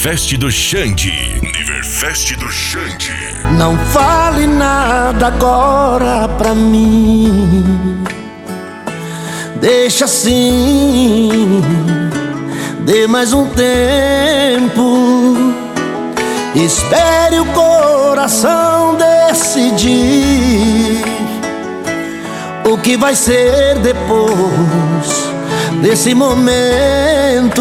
Niverfest do Xande. Niverfest do Xande. Não fale nada agora pra mim, deixa assim, dê mais um tempo, espere o coração decidir o que vai ser depois desse momento.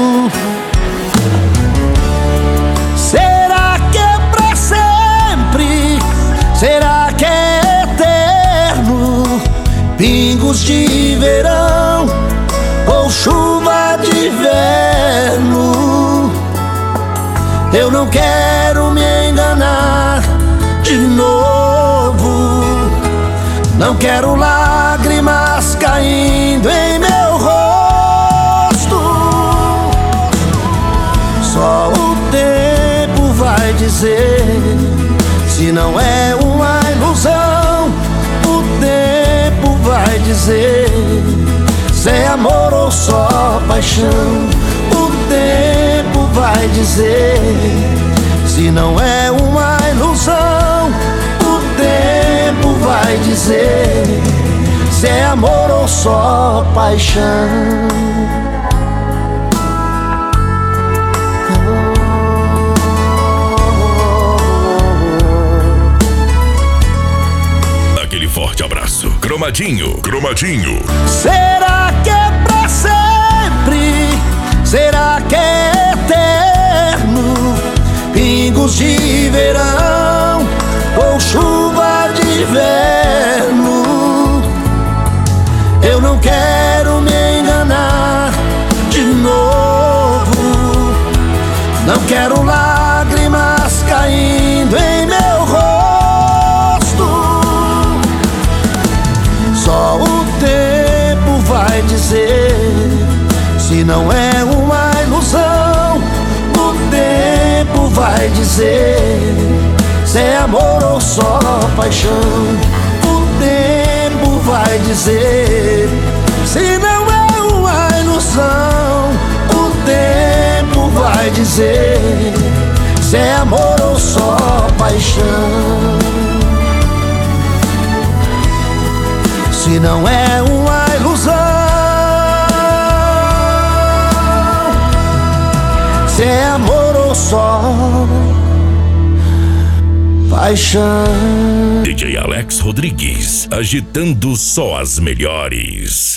Será que é pra sempre? Será que é eterno? Pingos de verão ou chuva de inverno? Eu não quero me enganar de novo. Não quero lágrimas caindo em meu rosto. Só o tempo vai dizer se não é uma ilusão. O tempo vai dizer se é amor ou só paixão. O tempo vai dizer se não é uma ilusão. O tempo vai dizer se é amor ou só paixão. Aquele forte abraço. Cromadinho. Cromadinho. Será que é pra sempre? Será que é eterno? Pingos de verão ou chuva de inverno? Eu não quero me enganar de novo. Não quero lágrimas caindo em meu rosto. Só o tempo vai dizer se não é uma ilusão. O tempo vai dizer se é amor ou só paixão. O tempo vai dizer se não é uma ilusão. O tempo vai dizer se é amor ou só paixão. Se não é uma ilusão, se é amor ou só paixão. DJ Alex Rodrigues, agitando só as melhores.